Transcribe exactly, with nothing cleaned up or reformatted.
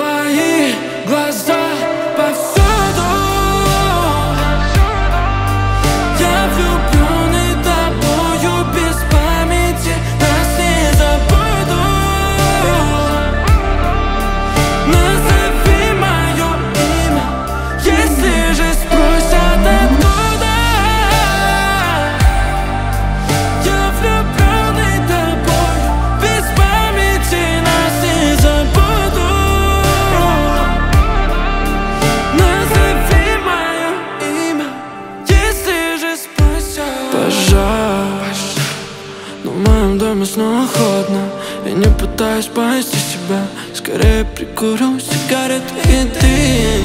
твои глаза повсюду. Я влюбленный тобою без памяти, нас не забуду. Назови мое имя, если же спросят откуда. Я влюбленный тобою без памяти, нас не забуду. Назови мое имя, если же спросят. Пожар, но в моем доме снова холодно. Я не пытаюсь спасти себя, скорее прикурю сигареты и ты.